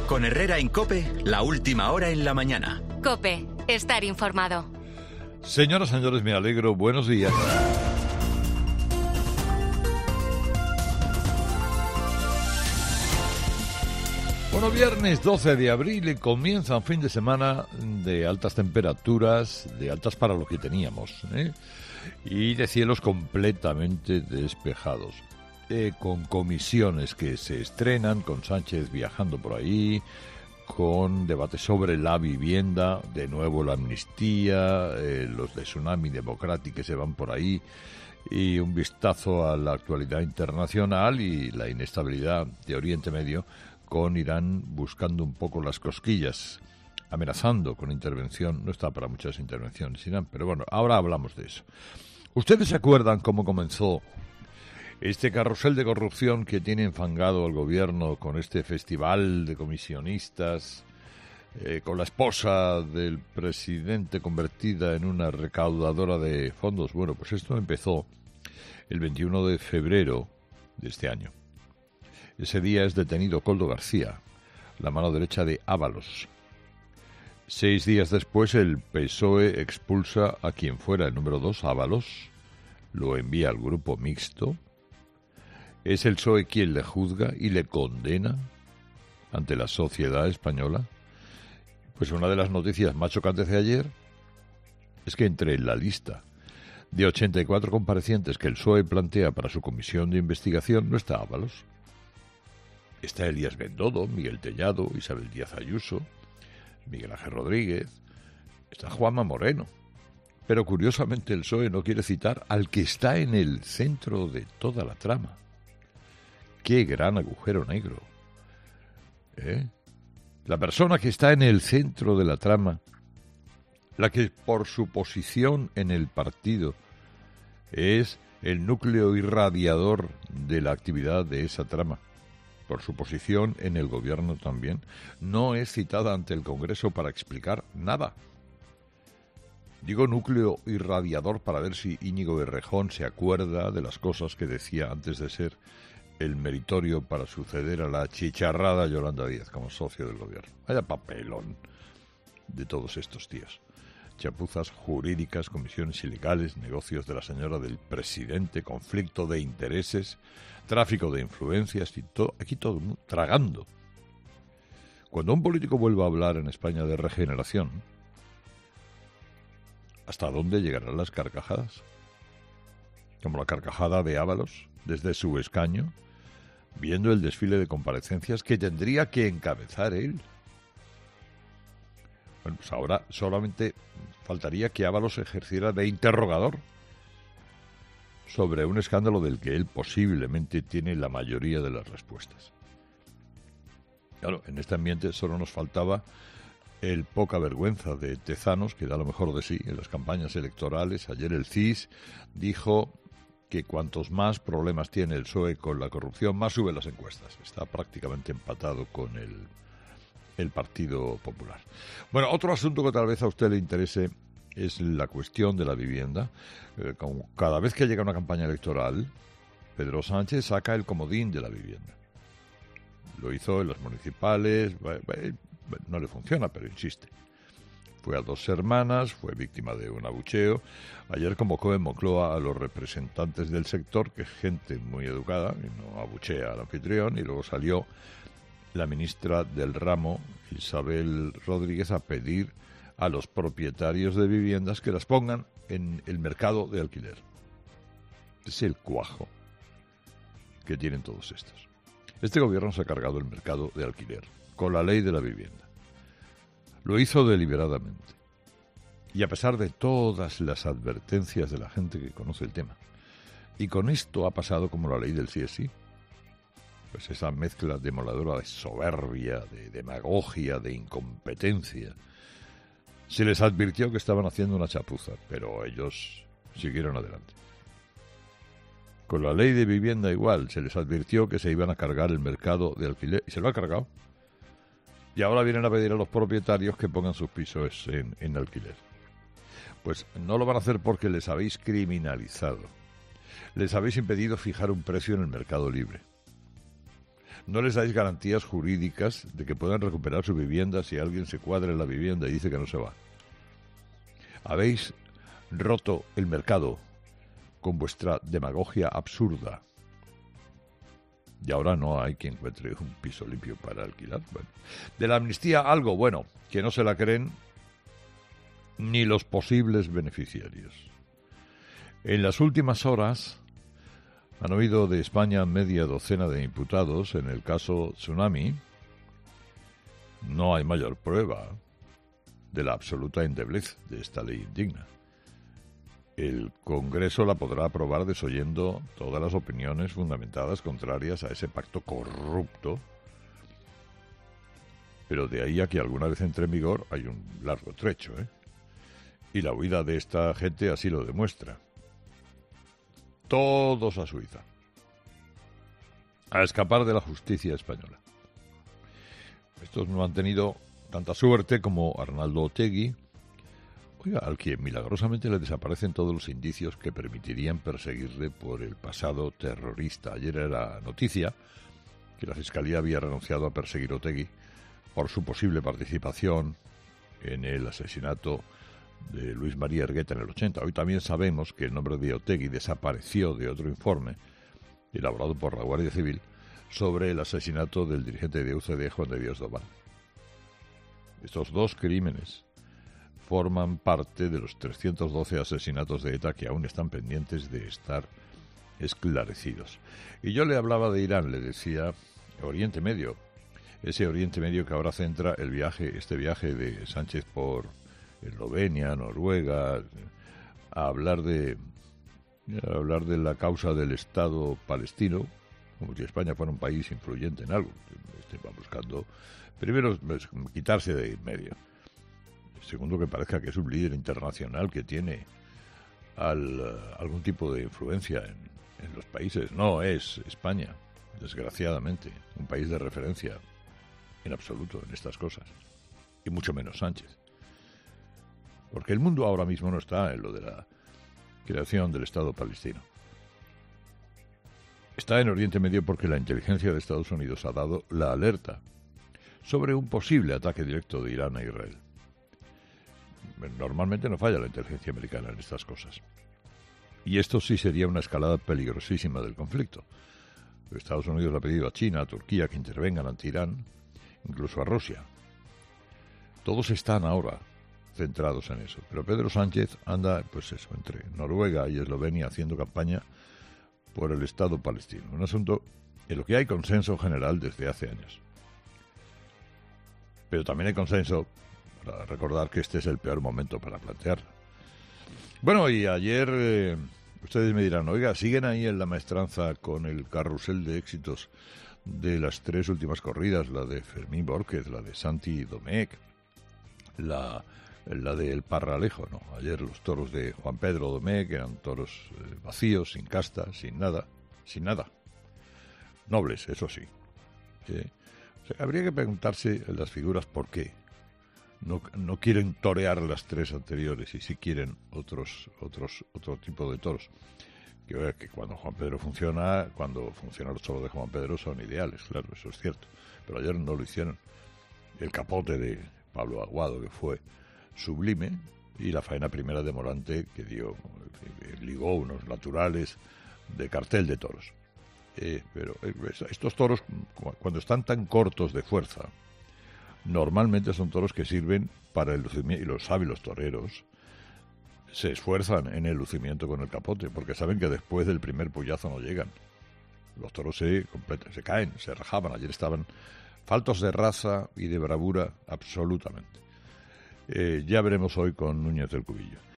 Con Herrera en COPE, la última hora en la mañana. COPE, estar informado. Señoras y señores, me alegro. Buenos días. Bueno, viernes 12 de abril y comienza un fin de semana de altas temperaturas, de altas para lo que teníamos, y de cielos completamente despejados, con comisiones que se estrenan, con Sánchez viajando por ahí, con debates sobre la vivienda, de nuevo la amnistía, los de Tsunami Democratic que se van por ahí, y un vistazo a la actualidad internacional y la inestabilidad de Oriente Medio, con Irán buscando un poco las cosquillas, amenazando con intervención. No está para muchas intervenciones Irán, pero bueno, ahora hablamos de eso. ¿Ustedes se acuerdan cómo comenzó este carrusel de corrupción que tiene enfangado al gobierno con este festival de comisionistas, con la esposa del presidente convertida en una recaudadora de fondos? Bueno, pues esto empezó el 21 de febrero de este año. Ese día es detenido Koldo García, la mano derecha de Ábalos. 6 días después el PSOE expulsa a quien fuera el número 2, Ábalos, lo envía al grupo mixto. Es el PSOE quien le juzga y le condena ante la sociedad española. Pues una de las noticias más chocantes de ayer es que entre la lista de 84 comparecientes que el PSOE plantea para su comisión de investigación no está Ábalos. Está Elías Bendodo, Miguel Tellado, Isabel Díaz Ayuso, Miguel Ángel Rodríguez, está Juanma Moreno. Pero curiosamente el PSOE no quiere citar al que está en el centro de toda la trama. ¡Qué gran agujero negro! La persona que está en el centro de la trama, la que por su posición en el partido es el núcleo irradiador de la actividad de esa trama, por su posición en el gobierno también, no es citada ante el Congreso para explicar nada. Digo núcleo irradiador para ver si Íñigo Errejón se acuerda de las cosas que decía antes de ser el meritorio para suceder a la chicharrada Yolanda Díaz como socio del gobierno. Vaya papelón de todos estos tíos. Chapuzas jurídicas, comisiones ilegales, negocios de la señora del presidente, conflicto de intereses, tráfico de influencias y todo, aquí todo el mundo tragando. Cuando un político vuelva a hablar en España de regeneración, ¿hasta dónde llegarán las carcajadas? Como la carcajada de Ábalos desde su escaño, viendo el desfile de comparecencias que tendría que encabezar él. Bueno, pues ahora solamente faltaría que Ábalos ejerciera de interrogador sobre un escándalo del que él posiblemente tiene la mayoría de las respuestas. Claro, en este ambiente solo nos faltaba el poca vergüenza de Tezanos, que da lo mejor de sí en las campañas electorales. Ayer el CIS dijo que cuantos más problemas tiene el PSOE con la corrupción, más suben las encuestas. Está prácticamente empatado con el Partido Popular. Bueno, otro asunto que tal vez a usted le interese es la cuestión de la vivienda. Cada vez que llega una campaña electoral, Pedro Sánchez saca el comodín de la vivienda. Lo hizo en las municipales, no le funciona, pero insiste. Fue a 2 semanas, fue víctima de un abucheo. Ayer convocó en Moncloa a los representantes del sector, que es gente muy educada, y no abuchea al anfitrión, y luego salió la ministra del ramo, Isabel Rodríguez, a pedir a los propietarios de viviendas que las pongan en el mercado de alquiler. Es el cuajo que tienen todos estos. Este gobierno se ha cargado el mercado de alquiler con la ley de la vivienda. Lo hizo deliberadamente. Y a pesar de todas las advertencias de la gente que conoce el tema. Y con esto ha pasado como la ley del sí es sí. Pues esa mezcla demoledora de soberbia, de demagogia, de incompetencia. Se les advirtió que estaban haciendo una chapuza, pero ellos siguieron adelante. Con la ley de vivienda igual, se les advirtió que se iban a cargar el mercado de alquiler, y se lo ha cargado. Y ahora vienen a pedir a los propietarios que pongan sus pisos en alquiler. Pues no lo van a hacer porque les habéis criminalizado. Les habéis impedido fijar un precio en el mercado libre. no les dais garantías jurídicas de que puedan recuperar su vivienda si alguien se cuadra en la vivienda y dice que no se va. Habéis roto el mercado con vuestra demagogia absurda. Y ahora no hay quien encuentre un piso limpio para alquilar. Bueno, de la amnistía algo bueno, que no se la creen ni los posibles beneficiarios. En las últimas horas han oído de España media docena de imputados en el caso Tsunami. No hay mayor prueba de la absoluta endeblez de esta ley indigna. El Congreso la podrá aprobar desoyendo todas las opiniones fundamentadas contrarias a ese pacto corrupto, pero de ahí a que alguna vez entre en vigor hay un largo trecho, ¿eh? Y la huida de esta gente así lo demuestra. Todos a Suiza, a escapar de la justicia española. Estos no han tenido tanta suerte como Arnaldo Otegi, al que milagrosamente le desaparecen todos los indicios que permitirían perseguirle por el pasado terrorista. Ayer era noticia que la Fiscalía había renunciado a perseguir a Otegi por su posible participación en el asesinato de Luis María Ergueta en el 80. Hoy también sabemos que el nombre de Otegi desapareció de otro informe elaborado por la Guardia Civil sobre el asesinato del dirigente de UCD, Juan de Dios Doval. Estos dos crímenes forman parte de los 312 asesinatos de ETA que aún están pendientes de estar esclarecidos. Y yo le hablaba de Irán, le decía Oriente Medio, ese Oriente Medio que ahora centra este viaje de Sánchez por Eslovenia, Noruega, a hablar de la causa del Estado palestino, como si España fuera un país influyente en algo. Va buscando, primero, quitarse de en medio. Segundo, que parezca que es un líder internacional que tiene algún tipo de influencia en los países. No es España, desgraciadamente, un país de referencia en absoluto en estas cosas. Y mucho menos Sánchez. Porque el mundo ahora mismo no está en lo de la creación del Estado palestino. Está en Oriente Medio porque la inteligencia de Estados Unidos ha dado la alerta sobre un posible ataque directo de Irán a Israel. Normalmente no falla la inteligencia americana en estas cosas. Y esto sí sería una escalada peligrosísima del conflicto. Estados Unidos le ha pedido a China, a Turquía, que intervengan ante Irán, incluso a Rusia. Todos están ahora centrados en eso. Pero Pedro Sánchez anda, pues eso, entre Noruega y Eslovenia haciendo campaña por el Estado palestino. Un asunto en lo que hay consenso general desde hace años. Pero también hay consenso para recordar que este es el peor momento para plantearlo. Bueno, y ayer ustedes me dirán, oiga, ¿siguen ahí en la maestranza con el carrusel de éxitos de las tres últimas corridas? La de Fermín Borquez, la de Santi Domecq, la de El Parralejo, ¿no? Ayer los toros de Juan Pedro Domecq eran toros vacíos, sin casta, sin nada. Nobles, eso sí. O sea, habría que preguntarse en las figuras por qué no quieren torear las tres anteriores y sí quieren otro tipo de toros. Que cuando Juan Pedro cuando funcionan los toros de Juan Pedro son ideales, claro, eso es cierto. Pero ayer no lo hicieron. El capote de Pablo Aguado, que fue sublime, y la faena primera de Morante, que ligó unos naturales de cartel de toros. Pero estos toros, cuando están tan cortos de fuerza, normalmente son toros que sirven para el lucimiento, y los saben los toreros, se esfuerzan en el lucimiento con el capote, porque saben que después del primer puyazo no llegan. Los toros se caen, se rajaban. Ayer estaban faltos de raza y de bravura absolutamente. Ya veremos hoy con Núñez del Cubillo.